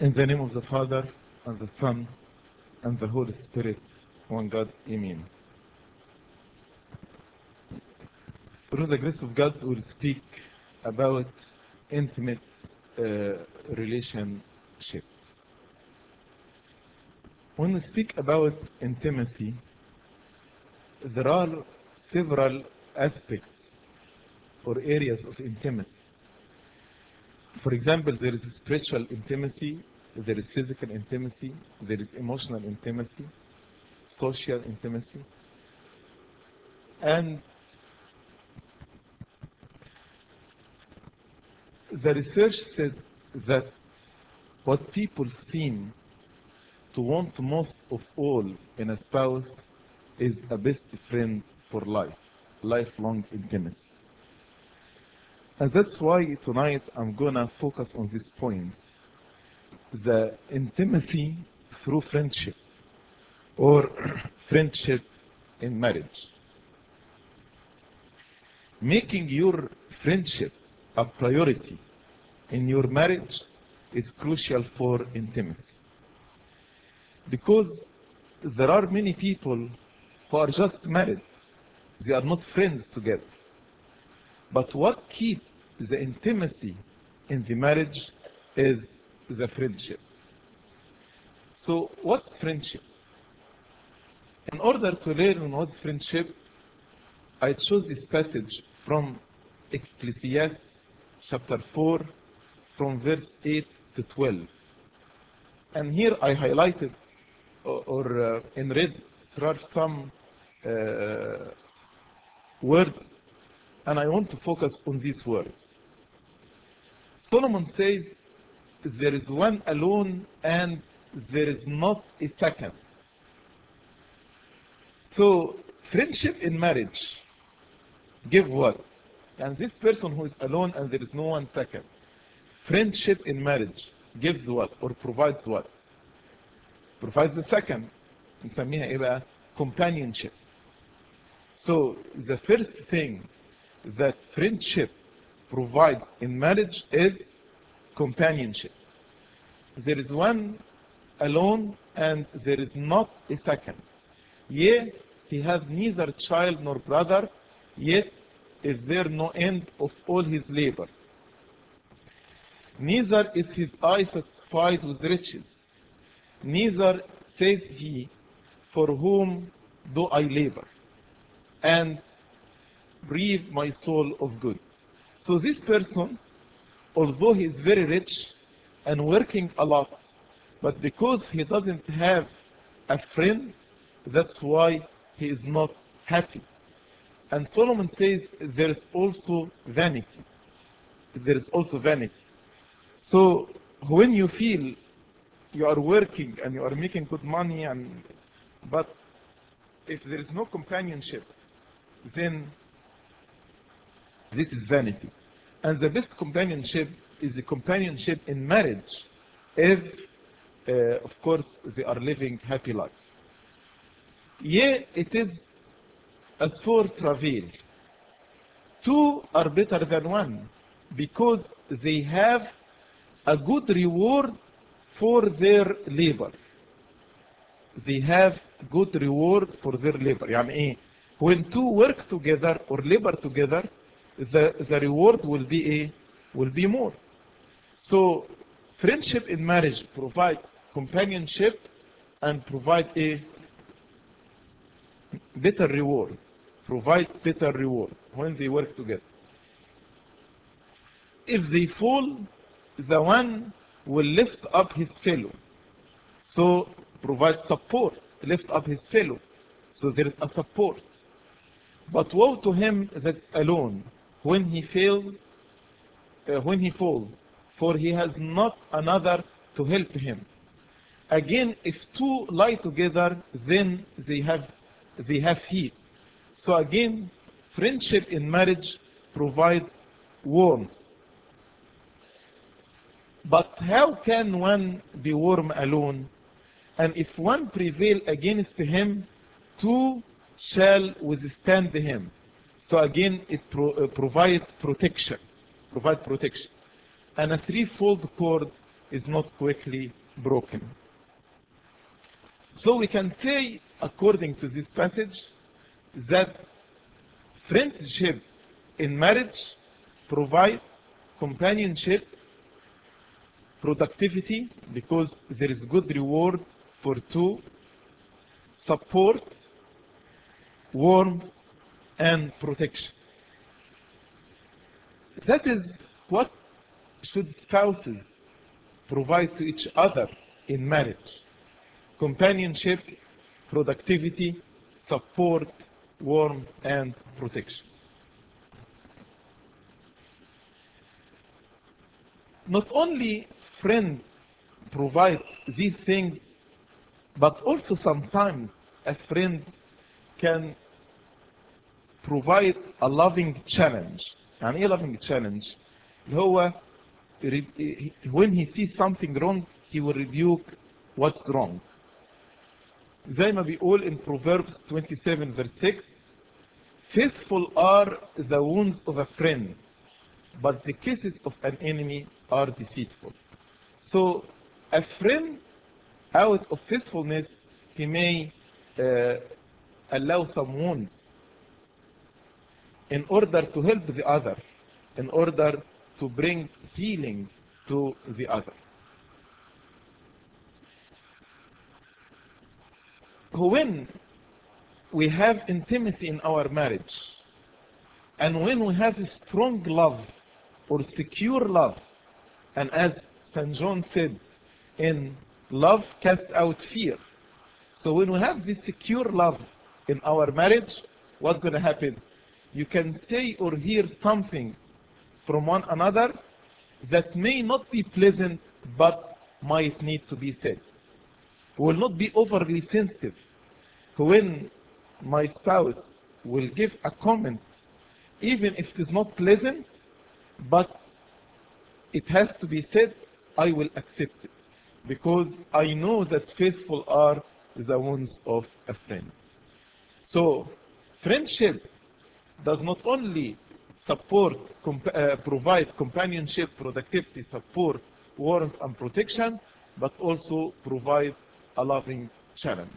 In the name of the Father, and the Son, and the Holy Spirit, one God, Amen. Through the grace of God, we'll speak about intimate relationship. When we speak about intimacy, there are several aspects or areas of intimacy. For example, there is spiritual intimacy, there is physical intimacy, there is emotional intimacy, social intimacy, and the research says that what people seem to want most of all in a spouse is a best friend for life, lifelong intimacy. And that's why tonight I'm gonna focus on this point, the intimacy through friendship or friendship in marriage. Making your friendship a priority in your marriage is crucial for intimacy. Because there are many people who are just married. They are not friends together. But what keeps the intimacy in the marriage is the friendship. So what's friendship? In order to learn what's friendship, I chose this passage from Ecclesiastes chapter 4 from verse 8 to 12. And here I highlighted or in red there are some words, and I want to focus on these words. Solomon says, there is one alone and there is not a second. So friendship in marriage give what? And this person who is alone and there is no one second. Friendship in marriage gives what or provides what? Provides the second. نسميها ايه بقى? Companionship. So the first thing that friendship provides in marriage is companionship. There is one alone and there is not a second. Yet he has neither child nor brother, yet is there no end of all his labor. Neither is his eye satisfied with riches, neither says he, for whom do I labor, and breathe my soul of good. So this person, although he is very rich and working a lot, but because he doesn't have a friend, that's why he is not happy. And Solomon says there is also vanity. There is also vanity. So when you feel you are working and you are making good money, but if there is no companionship, then this is vanity. And the best companionship is the companionship in marriage, if of course they are living happy life. Yea, it is as for travail. Two are better than one, because they have a good reward for their labor. They have good reward for their labor. يعني ايه? When two work together or labor together, the reward will be a will be more. So friendship in marriage provide companionship and provide a better reward. Provide better reward when they work together. If they fall, the one will lift up his fellow. So provide support, lift up his fellow. So there is a support. But woe to him that's alone when he fails, when he falls, for he has not another to help him. Again, if two lie together, then they have heat. So again, friendship in marriage provides warmth. But how can one be warm alone? And if one prevail against him, two shall withstand him. So again, it provides protection. And a threefold cord is not quickly broken. So we can say, according to this passage, that friendship in marriage provides companionship, productivity, because there is good reward for two, support, warmth, and protection. That is what should spouses provide to each other in marriage: companionship, productivity, support, warmth, and protection. Not only friends provide these things, but also sometimes a friend can provide a loving challenge. يعني ايه loving challenge؟ اللي هو when he sees something wrong, he will rebuke what's wrong. زي ما بيقول in Proverbs 27 verse 6, faithful are the wounds of a friend, but the kisses of an enemy are deceitful. So a friend, out of faithfulness, he may allow some wounds in order to help the other, in order to bring healing to the other. When we have intimacy in our marriage, and when we have a strong love or secure love, and as St. John said, in love cast out fear. So when we have this secure love in our marriage, what's going to happen? You can say or hear something from one another that may not be pleasant, but might need to be said. We will not be overly sensitive. When my spouse will give a comment, even if it is not pleasant, but it has to be said, I will accept it, because I know that faithful are the wounds of a friend. So friendship does not only support, provide companionship, productivity, support, warmth, and protection, but also provide a loving challenge.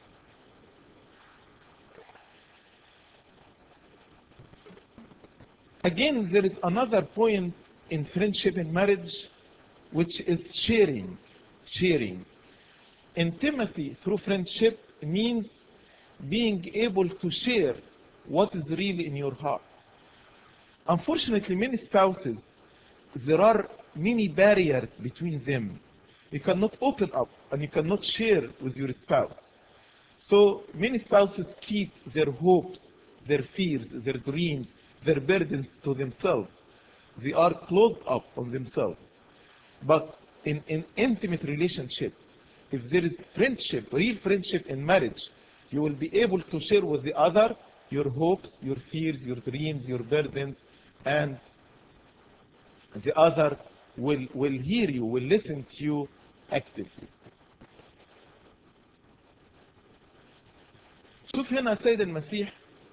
Again, there is another point in friendship and marriage, which is sharing. Sharing. Intimacy through friendship means being able to share what is really in your heart. Unfortunately, many spouses, there are many barriers between them. You cannot open up and you cannot share with your spouse. So many spouses keep their hopes, their fears, their dreams, their burdens to themselves. They are closed up on themselves. But in intimate relationship, if there is friendship, real friendship in marriage, you will be able to share with the other your hopes, your fears, your dreams, your burdens, and the other will hear you, will listen to you actively. شوف هنا السيد المسيح,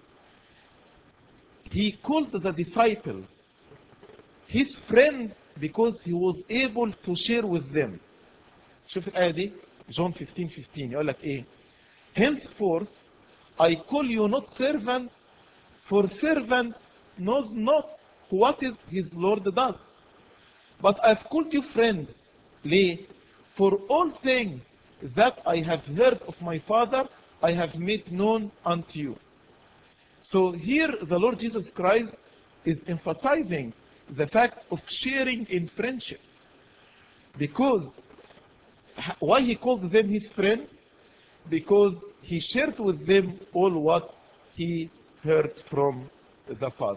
he called the disciples his friend because he was able to share with them. شوف الآية دي, John 15:15 يقول لك إيه؟ Henceforth I call you not servant, for servant knows not what is his Lord does. But I've called you friends. ليه? For all things that I have heard of my Father, I have made known unto you. So here the Lord Jesus Christ is emphasizing the fact of sharing in friendship. Because, why he called them his friends? Because he shared with them all what he heard from the Father.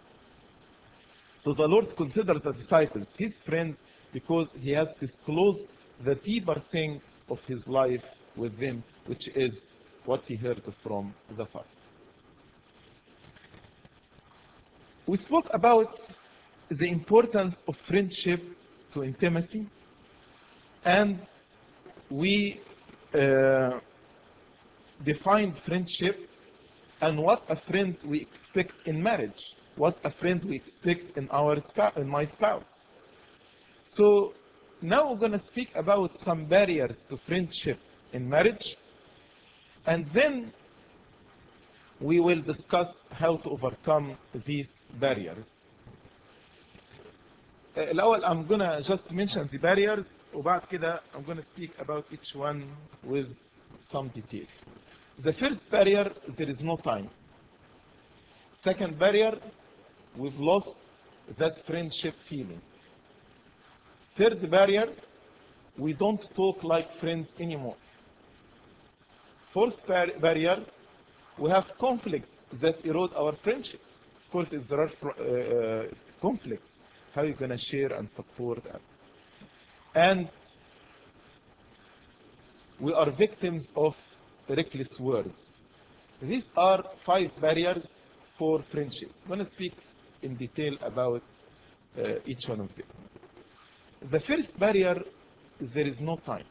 So the Lord considers the disciples his friends because he has disclosed the deeper thing of his life with them, which is what he heard from the Father. We spoke about the importance of friendship to intimacy, and we defined friendship and what a friend we expect in marriage, what a friend we expect in my spouse. So now we're going to speak about some barriers to friendship in marriage, and then we will discuss how to overcome these barriers. الأول I'm going to just mention the barriers, وبعد كده I'm going to speak about each one with some detail. The first barrier, there is no time. Second barrier, we've lost that friendship feeling. Third barrier, we don't talk like friends anymore. Fourth barrier, we have conflicts that erode our friendship. Of course, if there are conflicts, how are you going to share and support that? And we are victims of reckless words. These are 5 barriers for friendship. I'm going to speak in detail about each one of them. The first barrier is there is no time.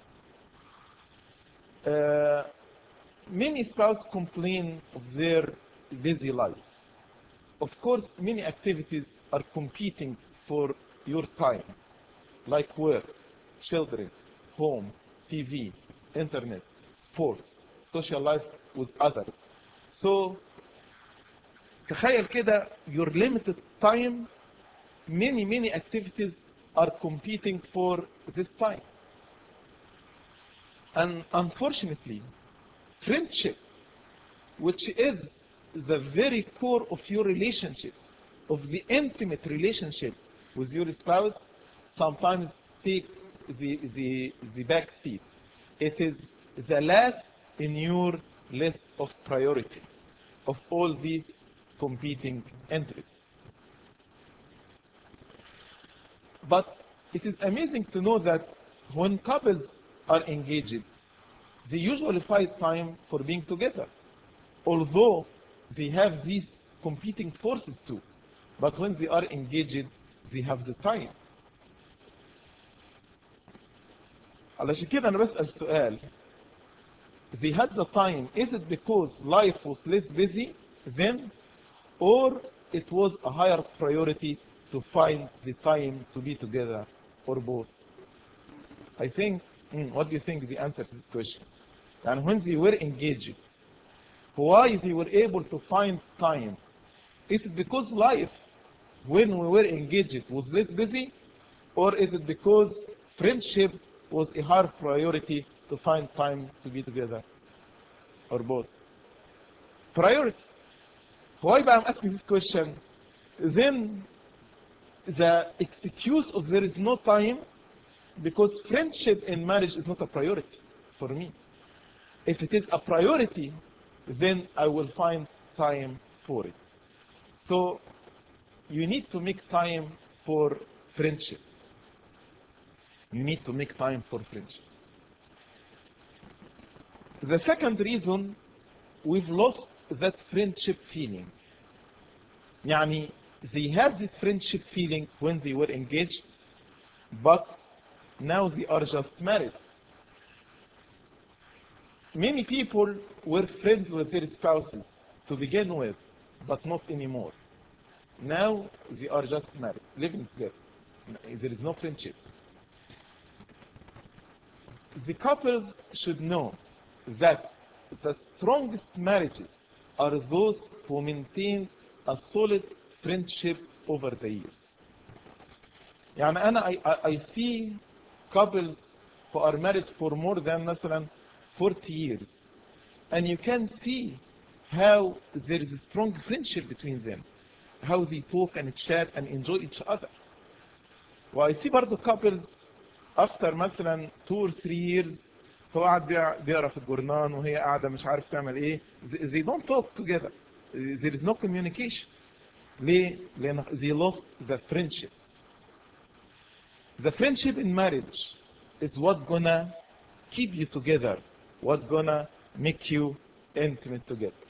Many spouses complain of their busy life. Of course, many activities are competing for your time, like work, children, home, TV, internet, sports, social life with others. So, تخيل كده, your limited time, many activities are competing for this time. And unfortunately, friendship, which is the very core of your relationship, of the intimate relationship with your spouse, sometimes take the back seat. It is the last in your list of priority of all these competing interests. But it is amazing to know that when couples are engaged, they usually find time for being together, although they have these competing forces too. But when they are engaged, they have the time. علشان كده أنا بسأل سؤال. They had the time. Is it because life was less busy then, or it was a higher priority to find the time to be together, or both? I think, what do you think the answer to this question? And when they were engaged, why they were able to find time? Is it because life, when we were engaged, was less busy, or is it because friendship was a higher priority to find time to be together, or both? Priority. Why I'm asking this question? Then the excuse of there is no time, because friendship in marriage is not a priority for me. If it is a priority, then I will find time for it. So you need to make time for friendship. You need to make time for friendship. The second reason, we've lost that friendship feeling. يعني they had this friendship feeling when they were engaged, but now they are just married. Many people were friends with their spouses to begin with, but not anymore. Now they are just married, living together. There is no friendship. The couples should know that the strongest marriages are those who maintain a solid friendship over the years. يعني I see couples who are married for more than مثلا 40 years, and you can see how there is a strong friendship between them, how they talk and chat and enjoy each other. I see برضه couples after مثلا 2 or 3 years, هو قاعد بيقرا في الجورنال وهي قاعده مش عارف تعمل ايه. They don't talk together. There is no communication. ليه؟ لأن they lost the friendship. The friendship in marriage is what's gonna keep you together, what's gonna make you intimate together.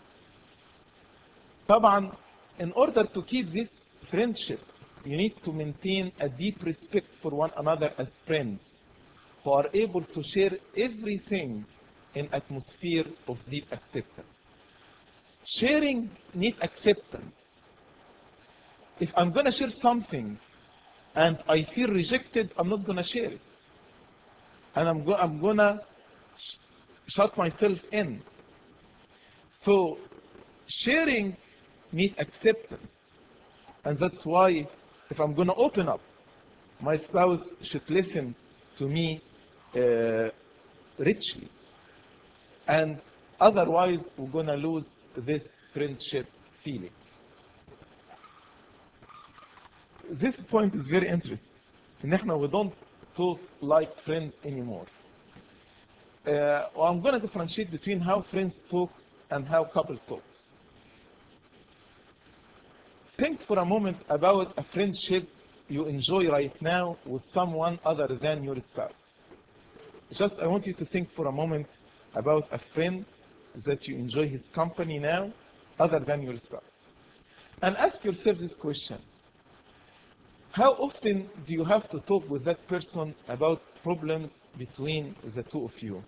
طبعا, in order to keep this friendship, you need to maintain a deep respect for one another as friends who are able to share everything in atmosphere of deep acceptance. Sharing needs acceptance. If I'm going to share something and I feel rejected, I'm not gonna share it. And I'm gonna shut myself in. So sharing needs acceptance. And that's why if I'm gonna open up, my spouse should listen to me richly. And otherwise, we're gonna lose this friendship feeling. This point is very interesting. We don't talk like friends anymore. I'm going to differentiate between how friends talk and how couples talk. Think for a moment about a friendship you enjoy right now with someone other than your spouse. Just I want you to think for a moment about a friend that you enjoy his company now other than your spouse. And ask yourself this question. How often do you have to talk with that person about problems between the two of you?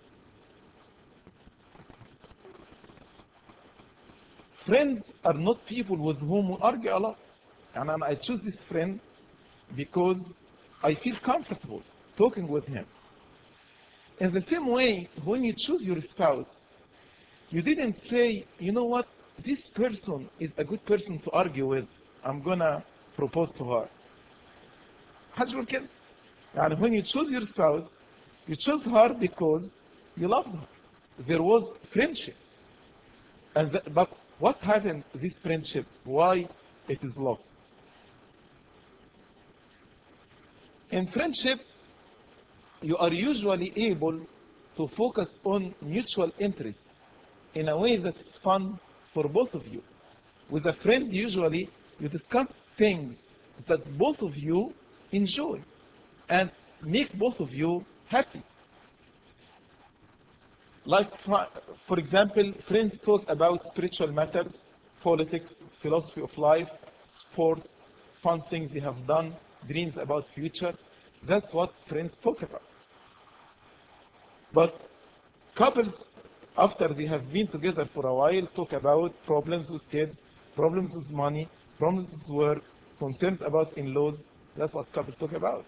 Friends are not people with whom we argue a lot. And I choose this friend because I feel comfortable talking with him. In the same way, when you choose your spouse, you didn't say, you know what, this person is a good person to argue with. I'm going to propose to her. حجر كده. يعني when you choose your spouse, you chose her because you loved her. There was friendship. But what happened to this friendship? Why it is lost? In friendship, you are usually able to focus on mutual interests in a way that is fun for both of you. With a friend, usually you discuss things that both of you enjoy and make both of you happy. Like, for example, friends talk about spiritual matters, politics, philosophy of life, sports, fun things they have done, dreams about future. That's what friends talk about. But couples, after they have been together for a while, talk about problems with kids, problems with money, problems with work, concerns about in-laws. That's what couples talk about.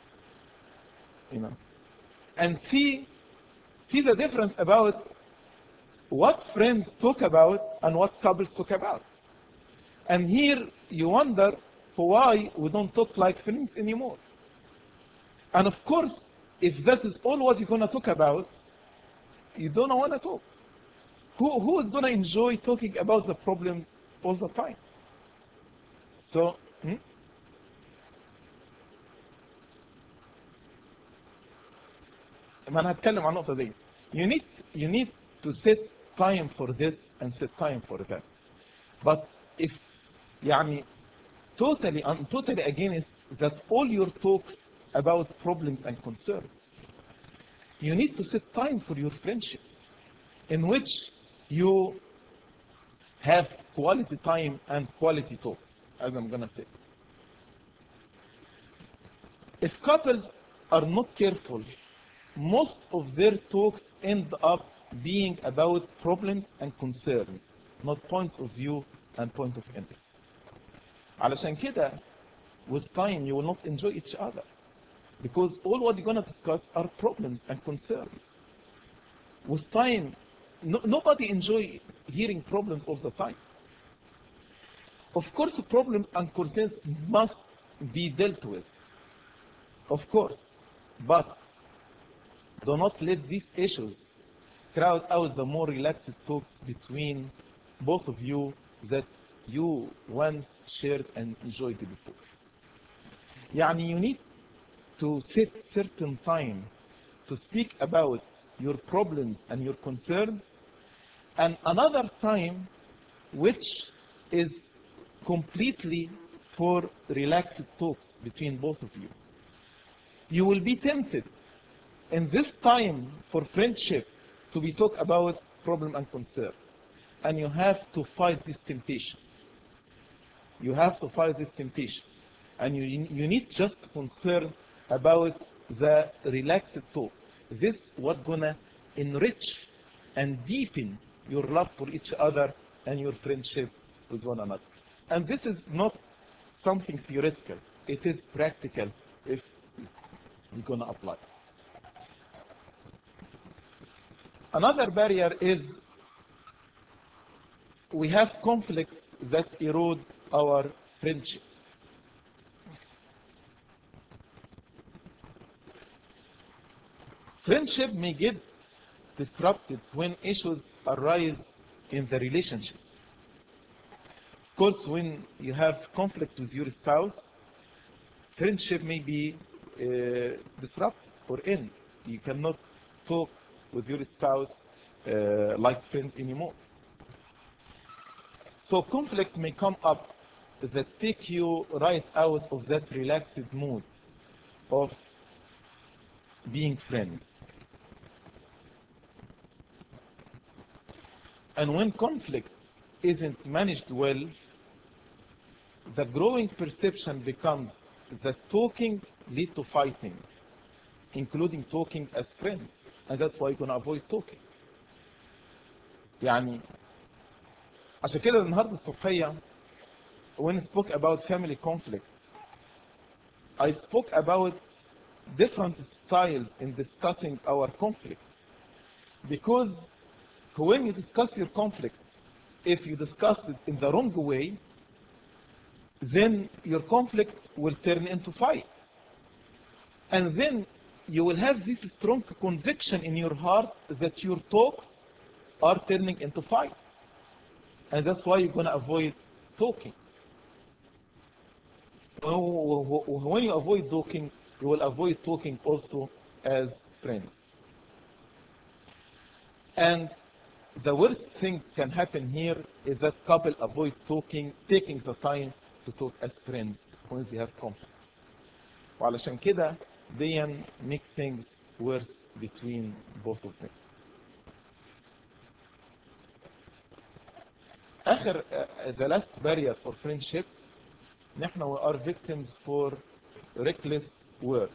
And see the difference about what friends talk about and what couples talk about. And here you wonder why we don't talk like friends anymore. And of course, if that is all what you're going to talk about, you don't want to talk. Who is going to enjoy talking about the problems all the time? So, ما هنتكلم عن النقطة دي. You need to set time for this and set time for that. But if I'm totally against that all your talks about problems and concerns, you need to set time for your friendship in which you have quality time and quality talk, as I'm gonna say. If couples are not careful, most of their talks end up being about problems and concerns, not points of view and point of interest. علشان كده, with time you will not enjoy each other, because all what you're going to discuss are problems and concerns. With time, nobody enjoy hearing problems all the time. Of course, problems and concerns must be dealt with, of course, but do not let these issues crowd out the more relaxed talks between both of you that you once shared and enjoyed before. You need to set certain time to speak about your problems and your concerns, and another time which is completely for relaxed talks between both of you. You will be tempted in this time for friendship to be talk about problem and concern, and you have to fight this temptation. You have to fight this temptation, and you need just concern about the relaxed talk. This what gonna enrich and deepen your love for each other and your friendship with one another. And this is not something theoretical. it is practical if you're going to apply. Another barrier is we have conflicts that erode our friendship. Friendship may get disrupted when issues arise in the relationship. Of course, when you have conflict with your spouse, friendship may be disrupted or end. You cannot talk with your spouse like friends anymore. So conflict may come up that take you right out of that relaxed mood of being friends. And when conflict isn't managed well, the growing perception becomes that talking leads to fighting, including talking as friends. And that's why you're going to avoid talking. يعني عشان كده النهارده الصبحية when I spoke about family conflict, I spoke about different styles in discussing our conflict. Because when you discuss your conflict, if you discuss it in the wrong way, then your conflict will turn into fight. And then you will have this strong conviction in your heart that your talks are turning into fight. And that's why you're going to avoid talking. When you avoid talking, you will avoid talking also as friends. And the worst thing can happen here is that couple avoid talking, taking the time to talk as friends when they have conflict. وعلشان كده they make things worse between both of them. The last barrier for friendship, نحن we are victims for reckless words.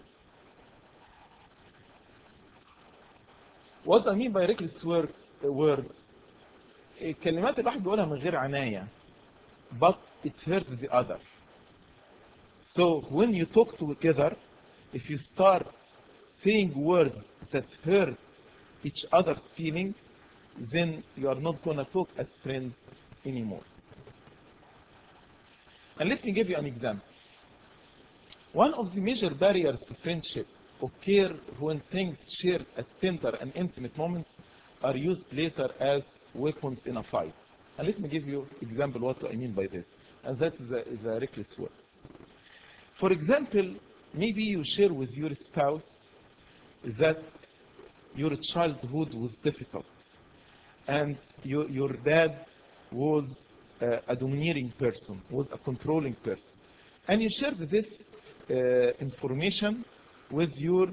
What I mean by reckless words, الكلمات الواحد بيقولها من غير عناية, but it hurts the other. So when you talk together, if you start saying words that hurt each other's feelings, then you are not going to talk as friends anymore. And let me give you an example. One of the major barriers to friendship occur when things shared at tender and intimate moments are used later as weapons in a fight. And let me give you an example what I mean by this. And that is the reckless word. For example, maybe you share with your spouse that your childhood was difficult and your dad was a domineering person, was a controlling person. And you shared this information with your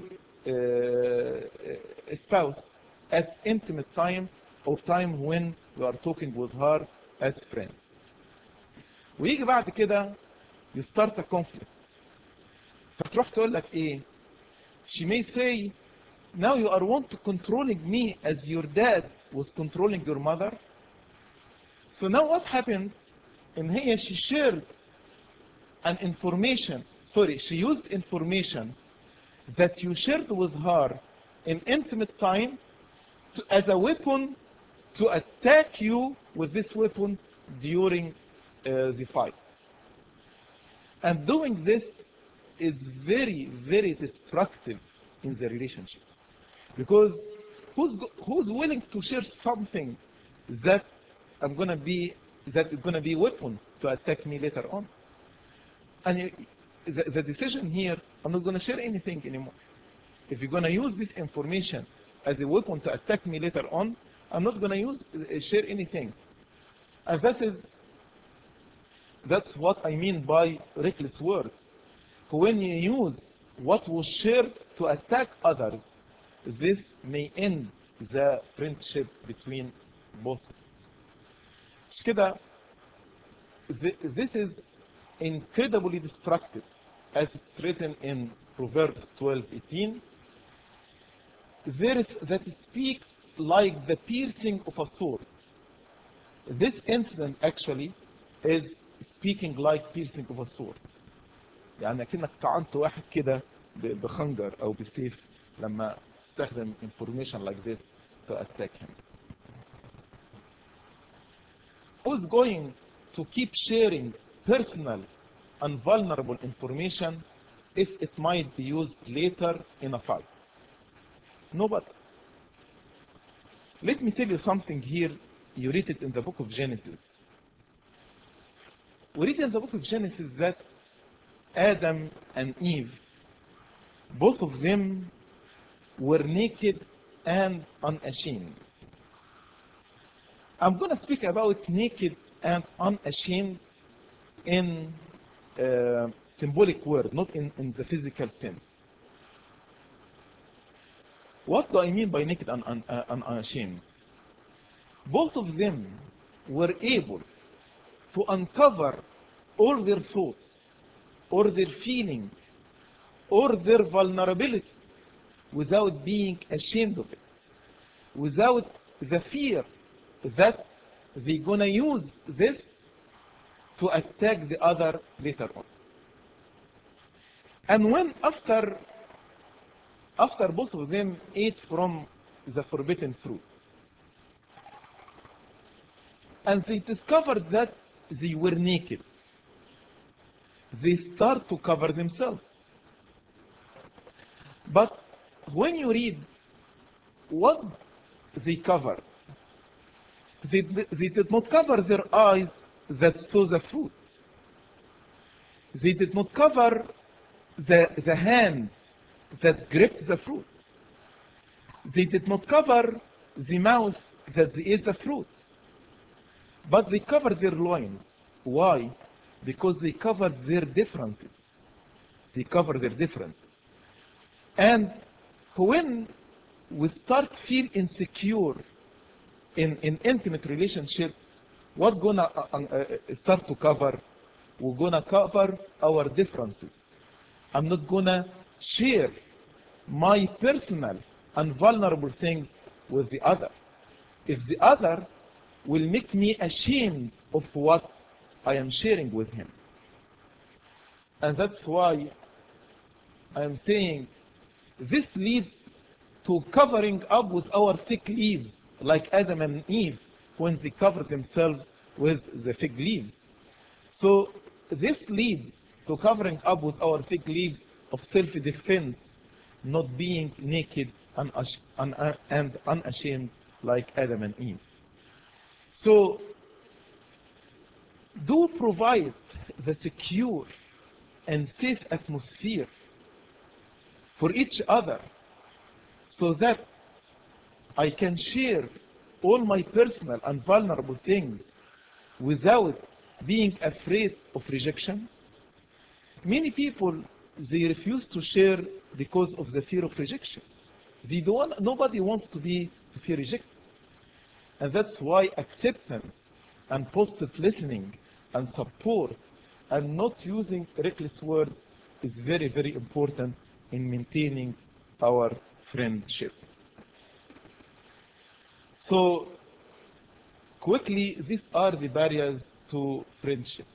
spouse at intimate time or time when you are talking with her as friends. ويجي بعد كده you start a conflict. فتروح تقول لك ايه? She may say, now you are want to controlling me as your dad was controlling your mother. So now what happened? In here she shared an information, she used information that you shared with her in intimate time as a weapon to attack you with this weapon during the fight. And doing this is very, very destructive in the relationship. Because who's willing to share something that is going to be a weapon to attack me later on? And the decision here, I'm not going to share anything anymore. If you're going to use this information as a weapon to attack me later on, I'm not going to share anything. And that's what I mean by reckless words. When you use what was shared to attack others, this may end the friendship between both. كده, this is incredibly destructive, as it's written in Proverbs 12:18. That speaks like the piercing of a sword. This incident actually is speaking like piercing of a sword. يعني اكنك طعنت واحد كده بخنجر او بسيف لما تستخدم information like this to attack him. Who's going to keep sharing personal and vulnerable information if it might be used later in a fight? Nobody. Let me tell you something here. You read it in the book of Genesis. We read in the book of Genesis that Adam and Eve, both of them were naked and unashamed. I'm going to speak about naked and unashamed in symbolic word, not in the physical sense. What do I mean by naked and unashamed? Both of them were able to uncover all their thoughts, or their feelings, or their vulnerability without being ashamed of it, without the fear that they're going to use this to attack the other later on. And when after both of them ate from the forbidden fruit, and they discovered that they were naked, they start to cover themselves. But when you read what they covered, they did not cover their eyes that saw the fruit. They did not cover the hand that gripped the fruit. They did not cover the mouth that ate the fruit. But they covered their loins. Why? Because they covered their differences. They cover their differences. And when we start feel insecure in intimate relationship, what gonna start to cover? We're gonna cover our differences. I'm not gonna share my personal and vulnerable things with the other. If the other will make me ashamed of what I am sharing with him. And that's why I'm saying this leads to covering up with our fig leaves, like Adam and Eve when they covered themselves with the fig leaves. So this leads to covering up with our fig leaves of self-defense, not being naked and unashamed like Adam and Eve. So do provide the secure and safe atmosphere for each other so that I can share all my personal and vulnerable things without being afraid of rejection. Many people, they refuse to share because of the fear of rejection. Nobody wants to feel rejected. And that's why acceptance and positive listening and support and not using reckless words is very, very important in maintaining our friendship. So quickly, these are the barriers to friendship.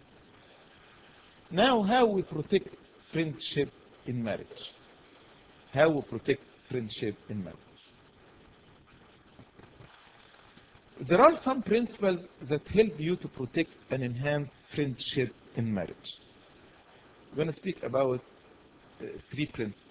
Now, how we protect friendship in marriage? How we protect friendship in marriage? There are some principles that help you to protect and enhance friendship in marriage. We're going to speak about 3 principles.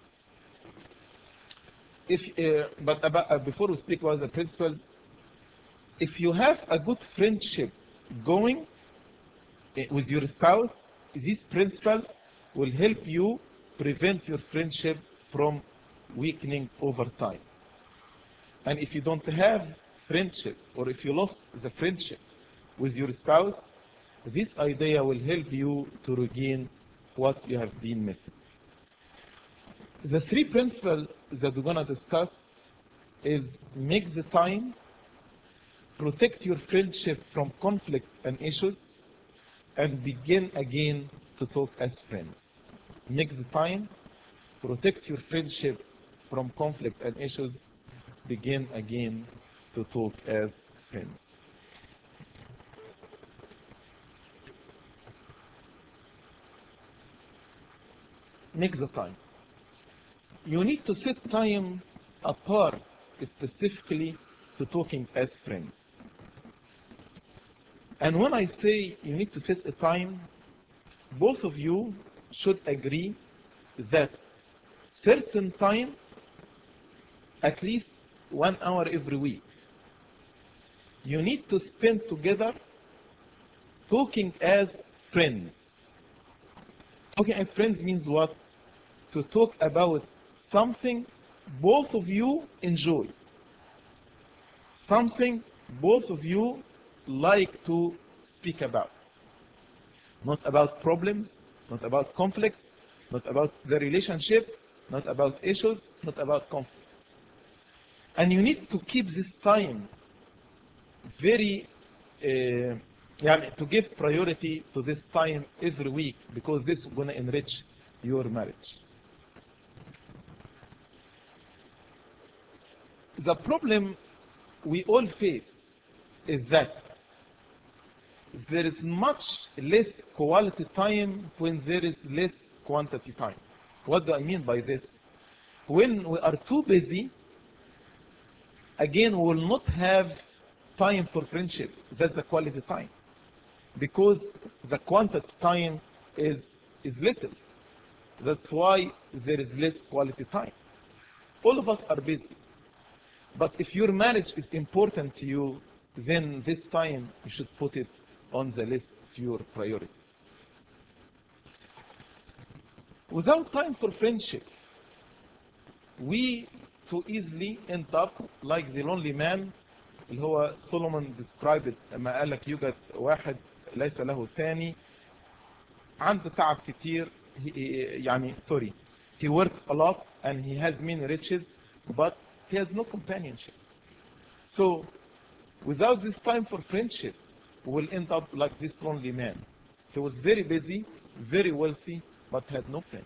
Before we speak about the principles, if you have a good friendship going with your spouse, these principles will help you prevent your friendship from weakening over time. And if you don't have friendship, or if you lost the friendship with your spouse, this idea will help you to regain what you have been missing. The 3 principles that we're going to discuss is make the time, protect your friendship from conflict and issues, and begin again to talk as friends. Make the time, protect your friendship from conflict and issues, begin again to talk as friends. make the time. You need to set time apart specifically to talking as friends. And when I say you need to set a time, both of you should agree that certain time, at least 1 hour every week, you need to spend together talking as friends. Talking as friends means what? To talk about something both of you enjoy. Something both of you like to speak about. Not about problems, not about conflicts, not about the relationship, not about issues, not about conflict. And you need to keep this time very, to give priority to this time every week, because this is going to enrich your marriage. The problem we all face is that there is much less quality time when there is less quantity time. What do I mean by this? When we are too busy, again, we will not have time for friendship. That's the quality time. Because the quantity time is little. That's why there is less quality time. All of us are busy. But if your marriage is important to you, then this time you should put it on the list of your priorities. Without time for friendship, we too easily end up like the lonely man اللي هو Solomon described it لما قال لك يوجد واحد ليس له ثاني عنده تعب كتير he works a lot and he has many riches but he has no companionship. So without this time for friendship, we will end up like this lonely man. He was very busy, very wealthy, but had no friend.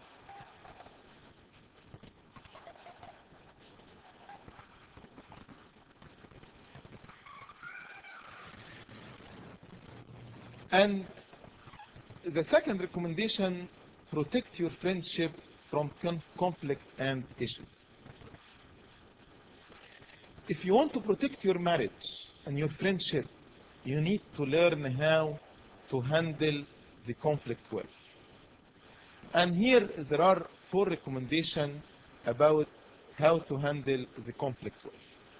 And the second recommendation, protect your friendship from conflict and issues. If you want to protect your marriage and your friendship, you need to learn how to handle the conflict well. And here there are 4 recommendations about how to handle the conflict well.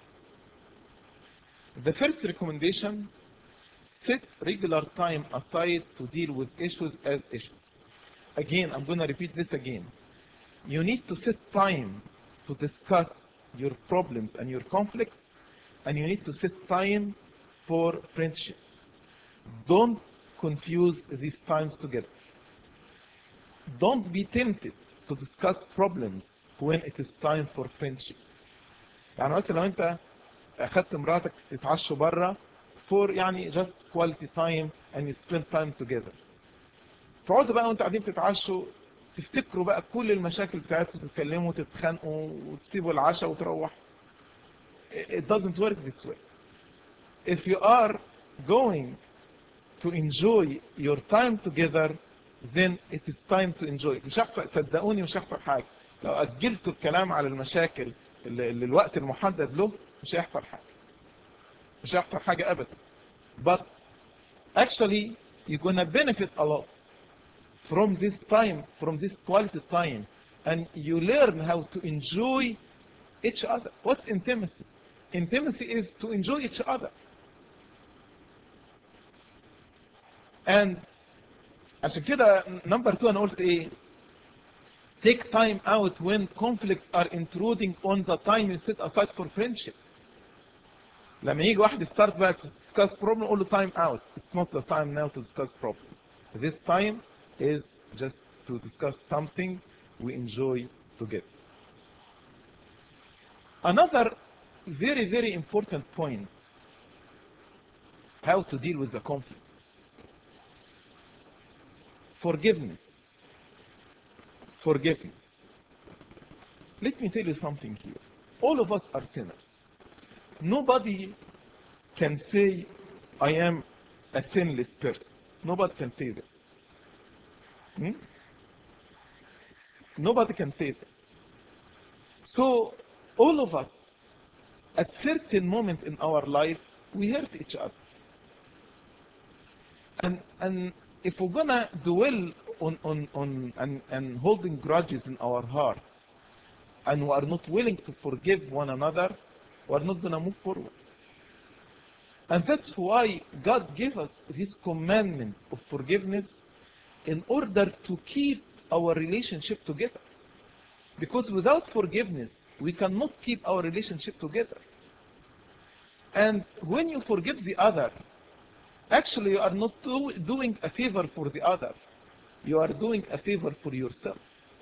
The first recommendation, set regular time aside to deal with issues as issues. Again, I'm going to repeat this again. You need to set time to discuss your problems and your conflicts, and you need to set time for friendship. Don't confuse these times together. Don't be tempted to discuss problems when it is time for friendship. يعني مثلا لو انت اخدت مراتك تتعشوا بره for just quality time and you spend time together. تقعدوا بقى وانتوا قاعدين تتعشوا تفتكروا بقى كل المشاكل بتاعتكم تتكلموا وتتخانقوا وتسيبوا العشاء وتروحوا. It doesn't work this way. If you are going to enjoy your time together, then it is time to enjoy. مش هيحصل، صدقوني مش هيحصل حاجة. لو أجلتوا الكلام على المشاكل اللي الوقت المحدد له مش هيحصل حاجة. مش هيحصل حاجة أبدا. But actually you're gonna benefit a lot from this time, from this quality time, and you learn how to enjoy each other. What's intimacy? Intimacy is to enjoy each other. And عشان كده number 2 أنا قلت إيه؟ Take time out when conflicts are intruding on the time you set aside for friendship. لما يجي واحد يستارت بقى to discuss problem نقول له time out. It's not the time now to discuss problems. This time is just to discuss something we enjoy together. Another very, very important point, how to deal with the conflict. Forgiveness. Forgiveness. Let me tell you something here. All of us are sinners. Nobody can say, I am a sinless person. Nobody can say this. Nobody can say this. So all of us, at certain moment in our life, we hurt each other. And if we're gonna dwell on holding grudges in our heart, and we are not willing to forgive one another, we are not gonna move forward. And that's why God gave us this commandment of forgiveness in order to keep our relationship together. Because without forgiveness, we cannot keep our relationship together. And when you forgive the other, actually you are not doing a favor for the other. You are doing a favor for yourself.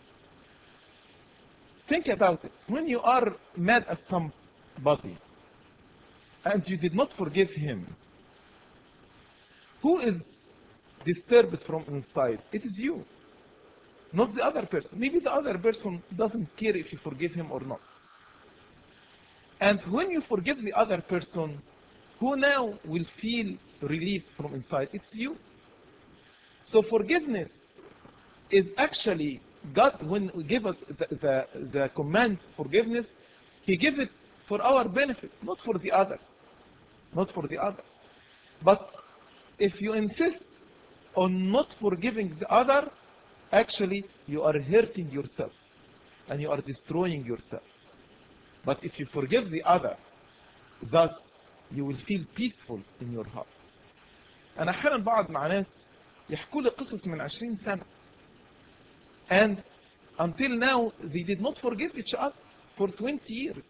Think about it. When you are mad at somebody and you did not forgive him, who is disturbed from inside? It is you, not the other person. Maybe the other person doesn't care if you forgive him or not. And when you forgive the other person, who now will feel relief from inside? It's you. So forgiveness is actually, God, when He gave us the command forgiveness, He gave it for our benefit, not for the other. Not for the other. But if you insist on not forgiving the other, actually you are hurting yourself and you are destroying yourself. But if you forgive the other, thus you will feel peaceful in your heart. أنا أحيانا بقعد مع ناس يحكوا لي قصص من 20 سنة. And until now they did not forgive each other for 20 years.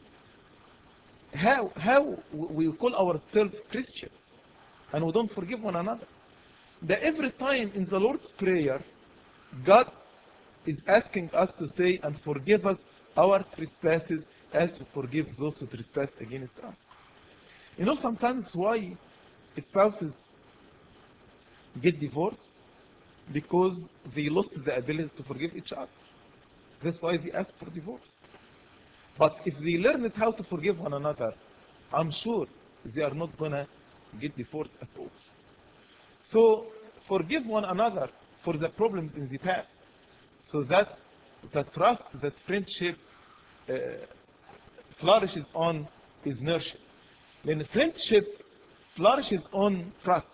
How we call ourselves Christian and we don't forgive one another? That every time in the Lord's Prayer, God is asking us to say, and forgive us our trespasses as we forgive those who trespass against us. You know sometimes why spouses get divorced? Because they lost the ability to forgive each other. That's why they ask for divorce. But if they learn how to forgive one another, I'm sure they are not going to get divorced at all. So forgive one another for the problems in the past, so that the trust that friendship flourishes on is nurtured. When friendship flourishes on trust,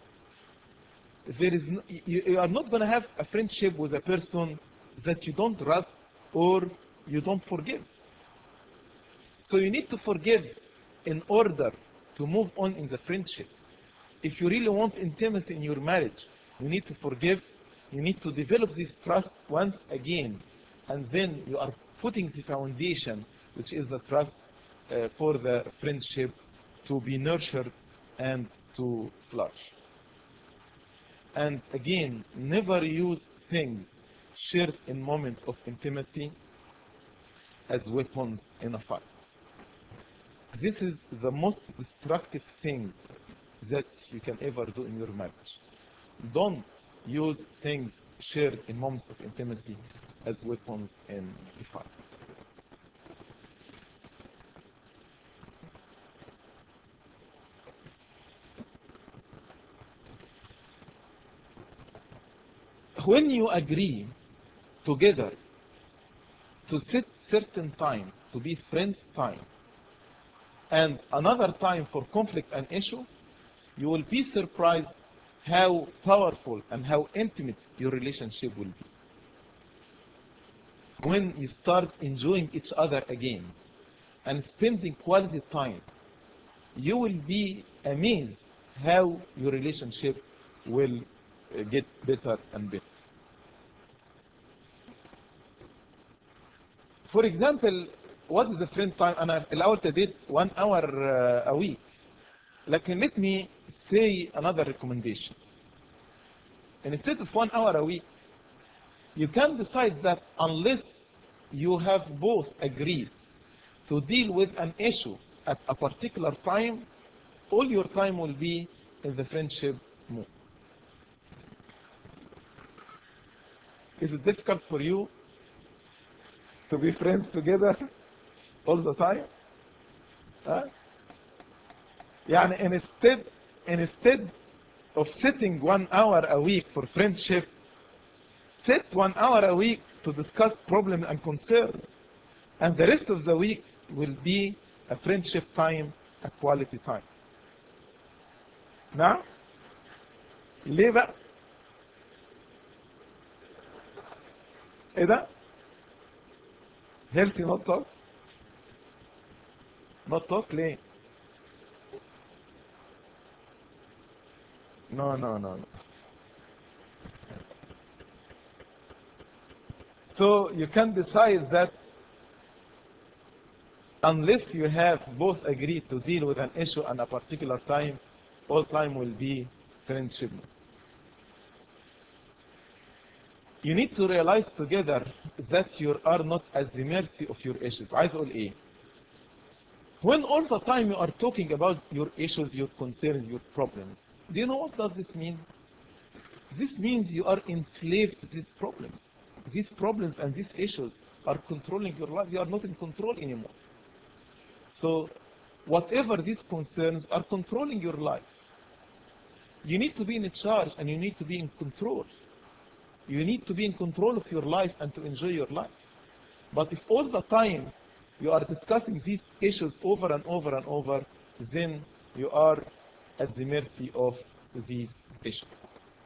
you are not going to have a friendship with a person that you don't trust or you don't forgive. So you need to forgive in order to move on in the friendship. If you really want intimacy in your marriage, you need to forgive. You need to develop this trust once again. And then you are putting the foundation, which is the trust for the friendship to be nurtured and to flourish. And again, never use things shared in moments of intimacy as weapons in a fight. This is the most destructive thing that you can ever do in your marriage. Don't use things shared in moments of intimacy as weapons in the fight. When you agree together to set certain time to be friends time and another time for conflict and issue, you will be surprised how powerful and how intimate your relationship will be. When you start enjoying each other again and spending quality time, you will be amazed how your relationship will get better and better. For example, what is the friend time? أنا الأول ابتديت 1 hour a week. لكن let me say another recommendation. Instead of 1 hour a week, you can decide that unless you have both agreed to deal with an issue at a particular time, all your time will be in the friendship mode. Is it difficult for you to be friends together all the time? يعني instead of sitting 1 hour a week for friendship, sit 1 hour a week to discuss problems and concerns. And the rest of the week will be a friendship time, a quality time. نعم؟ ليه بقى؟ ايه ده؟ healthy not talk؟ not talk ليه؟ No, no, no, no. So you can decide that unless you have both agreed to deal with an issue at a particular time, all time will be friendship. You need to realize together that you are not at the mercy of your issues. عايز اقول ايه؟ When all the time you are talking about your issues, your concerns, your problems, do you know what does this mean? This means you are enslaved to these problems. These problems and these issues are controlling your life. You are not in control anymore. So whatever these concerns are controlling your life, you need to be in charge and you need to be in control. You need to be in control of your life and to enjoy your life. But if all the time you are discussing these issues over and over and over, then you are at the mercy of these issues.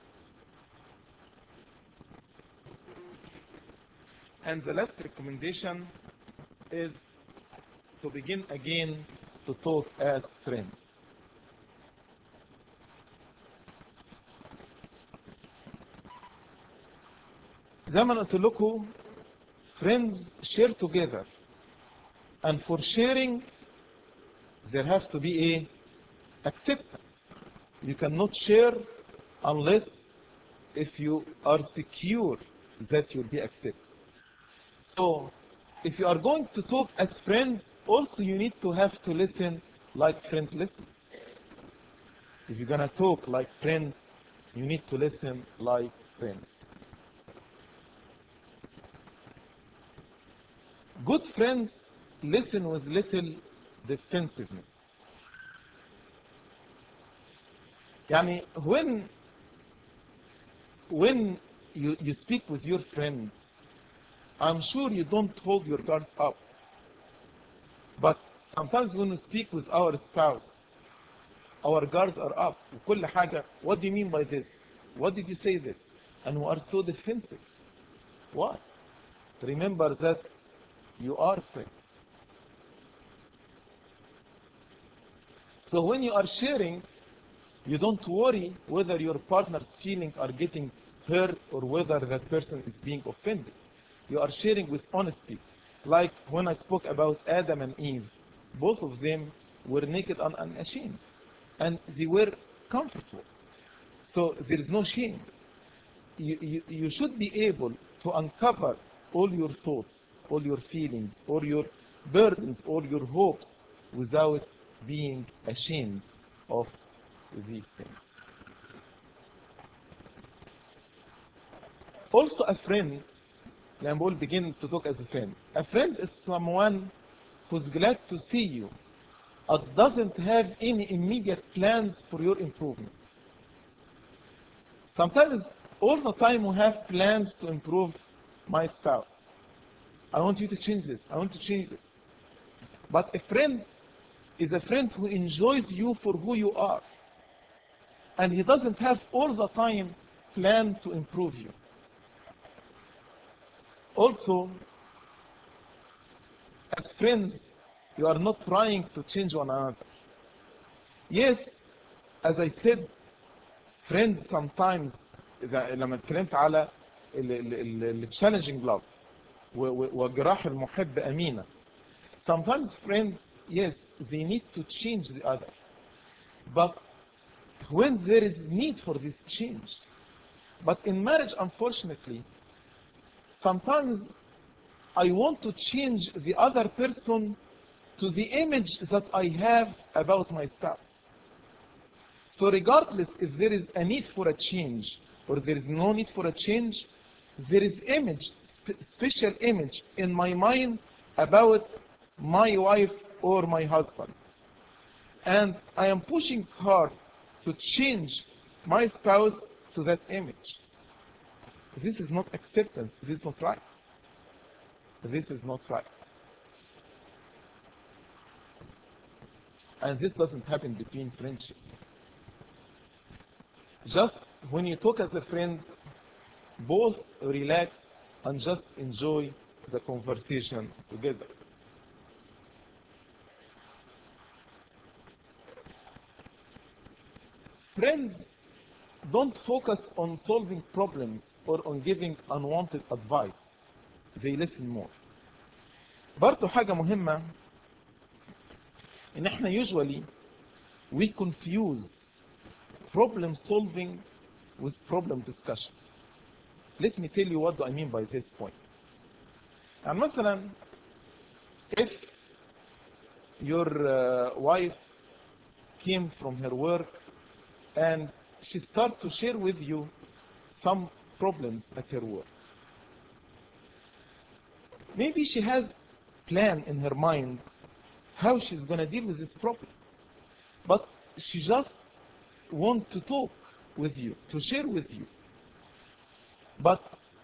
And the last recommendation is to begin again to talk as friends. زي ما قلت لكم, friends share together, and for sharing there has to be a acceptance. You cannot share unless if you are secure that you'll be accepted. So if you are going to talk as friends, also you need to have to listen like friends listen. If you're gonna talk like friends, you need to listen like friends. Good friends listen with little defensiveness. يعني when you speak with your friend, I'm sure you don't hold your guard up. But sometimes when we speak with our spouse, our guards are up. وكل حاجة, what do you mean by this? What did you say this? And we are so defensive. Why? Remember that you are friends. So when you are sharing, you don't worry whether your partner's feelings are getting hurt or whether that person is being offended. You are sharing with honesty. Like when I spoke about Adam and Eve, both of them were naked and unashamed. And they were comfortable. So there is no shame. You should be able to uncover all your thoughts, all your feelings, all your burdens, all your hopes without being ashamed of these things. Also a friend, and we'll begin to talk as a friend. A friend is someone who's glad to see you and doesn't have any immediate plans for your improvement. Sometimes, all the time we have plans to improve my spouse. I want you to change this. I want to change this. But a friend is a friend who enjoys you for who you are. And he doesn't have all the time plan to improve you. Also, as friends, you are not trying to change one another. Yes, as I said, friends sometimes, لما اتكلمت على challenging love وجراح المحب أمينة. Sometimes friends, yes, they need to change the other. But when there is need for this change. But in marriage, unfortunately, sometimes I want to change the other person to the image that I have about myself. So regardless if there is a need for a change or there is no need for a change, there is image, special image in my mind about my wife or my husband. And I am pushing hard to change my spouse to that image. This is not acceptance. This is not right. this is not right. And this doesn't happen between friendship. Just when you talk as a friend, both relax and just enjoy the conversation together. Friends don't focus on solving problems or on giving unwanted advice. They listen more. برضو حاجة مهمة إن إحنا usually we confuse problem solving with problem discussion. Let me tell you what do I mean by this point. And مثلا if your wife came from her work and she started to share with you some problems at her work. Maybe she has plan in her mind how she's going to deal with this problem. But she just wants to talk with you, to share with you. But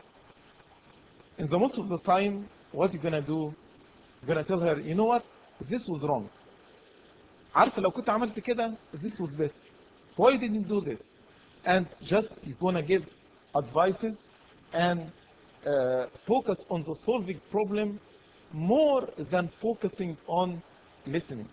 in the most of the time, what you're going to do, you're going to tell her, you know what, this was wrong. عارفة لو كنت عملت كده, this was better. Why didn't you do this? And just you're going to give advices and focus on the solving problem more than focusing on listening.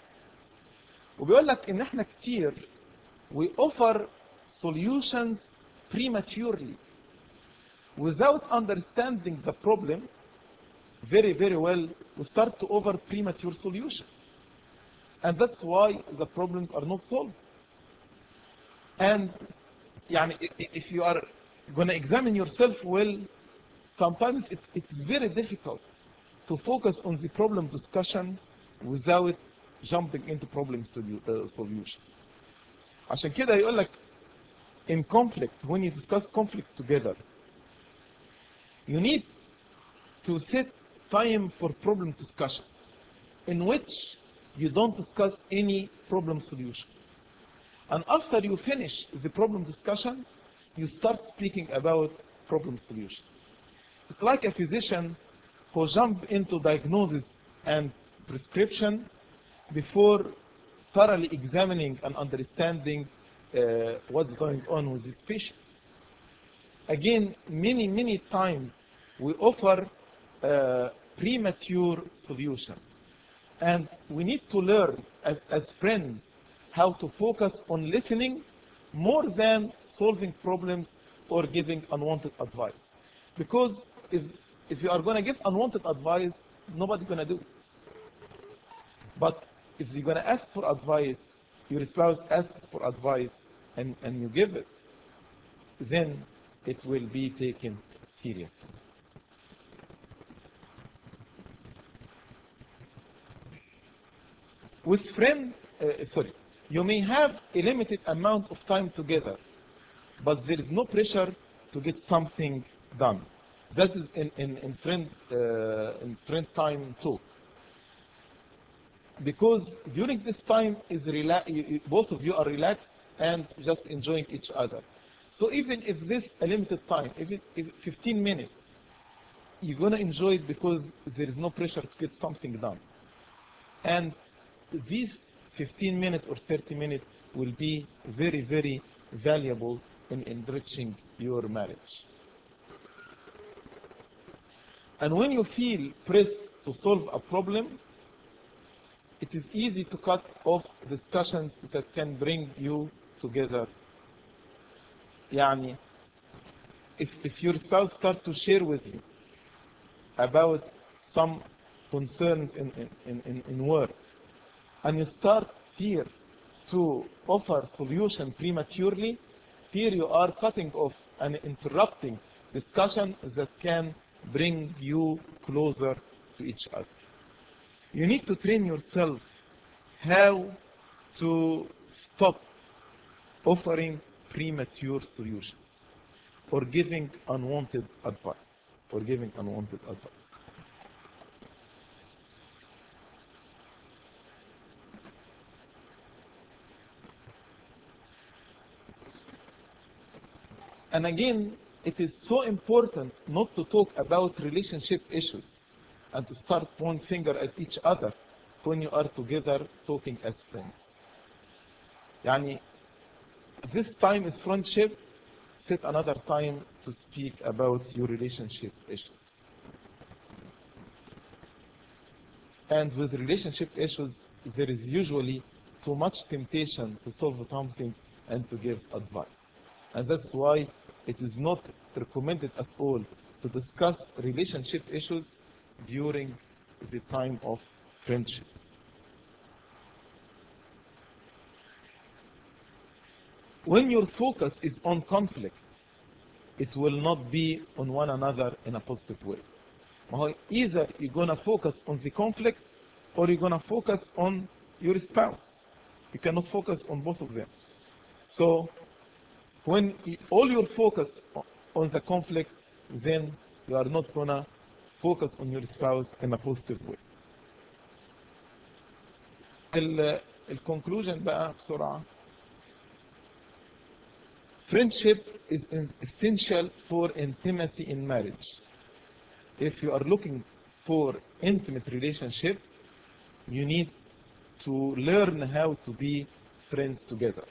وبيقول لك ان احنا كتير we offer solutions prematurely without understanding the problem very well. We start to offer premature solutions, and that's why the problems are not solved. And يعني if you are going to examine yourself well, sometimes it's very difficult to focus on the problem discussion without jumping into problem solution. عشان كده يقول لك in conflict, when you discuss conflict together, you need to set time for problem discussion in which you don't discuss any problem solution. And after you finish the problem discussion, you start speaking about problem solution. It's like a physician who jumps into diagnosis and prescription before thoroughly examining and understanding what's going on with this patient. Again, many times we offer premature solution. And we need to learn as friends how to focus on listening more than solving problems or giving unwanted advice. Because if you are going to give unwanted advice, nobody's going to do it. But if you're going to ask for advice, your spouse asks for advice, and you give it, then it will be taken seriously. With friends, you may have a limited amount of time together, but there is no pressure to get something done. That is in friend time talk. Because during this time both of you are relaxed and just enjoying each other. So even if this a limited time, if 15 minutes, you're going to enjoy it because there is no pressure to get something done. And these 15 minutes or 30 minutes will be very valuable in enriching your marriage. And when you feel pressed to solve a problem, it is easy to cut off discussions that can bring you together. يعني if your spouse starts to share with you about some concerns in work, and you start here to offer solution prematurely, here you are cutting off and interrupting discussion that can bring you closer to each other. You need to train yourself how to stop offering premature solutions or giving unwanted advice. And again, it is so important not to talk about relationship issues and to start pointing finger at each other when you are together talking as friends. يعني this time is friendship. Set another time to speak about your relationship issues. And with relationship issues, there is usually too much temptation to solve something and to give advice. And that's why it is not recommended at all to discuss relationship issues during the time of friendship. When your focus is on conflict, it will not be on one another in a positive way. Either you're going to focus on the conflict or you're going to focus on your spouse. You cannot focus on both of them. So when all your focus on the conflict, then you are not going to focus on your spouse in a positive way. الكونكلوجن بقى بسرعة. Friendship is essential for intimacy in marriage. If you are looking for intimate relationship, you need to learn how to be friends together.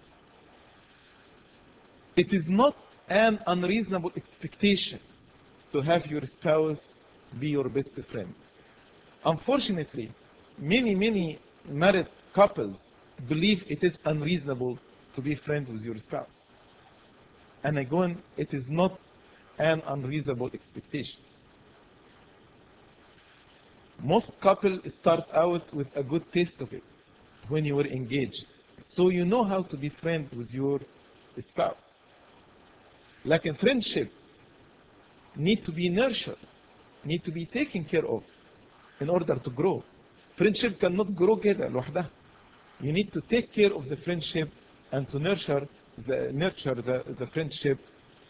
It is not an unreasonable expectation to have your spouse be your best friend. Unfortunately, many married couples believe it is unreasonable to be friends with your spouse. And again, it is not an unreasonable expectation. Most couples start out with a good taste of it when you were engaged. So you know how to be friends with your spouse. Like a friendship, need to be nurtured, need to be taken care of in order to grow. Friendship cannot grow كده لوحدها. You need to take care of the friendship and to nurture the friendship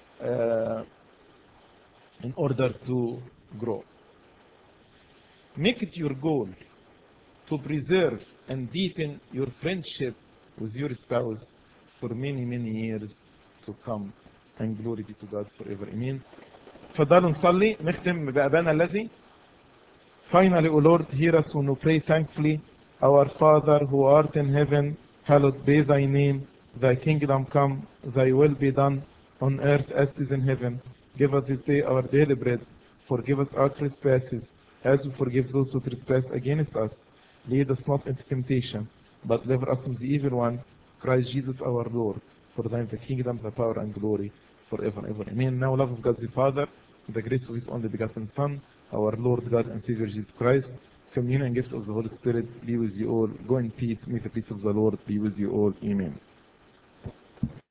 in order to grow. Make it your goal to preserve and deepen your friendship with your spouse for many years to come, and glory be to God forever. Amen. فضلوا نصلي نختم بأبانا الذي. Finally, O Lord, hear us when we pray thankfully. Our Father who art in heaven, hallowed be thy name. Thy kingdom come, thy will be done on earth as it is in heaven. Give us this day our daily bread. Forgive us our trespasses, as we forgive those who trespass against us. Lead us not into temptation, but deliver us from the evil one. Christ Jesus our Lord. For thine is the kingdom, the power, and glory, forever and ever. Amen. Now love of God the Father, the grace of His only begotten Son, our Lord God and Savior Jesus Christ, communion and gift of the Holy Spirit be with you all. Go in peace. May the peace of the Lord be with you all. Amen.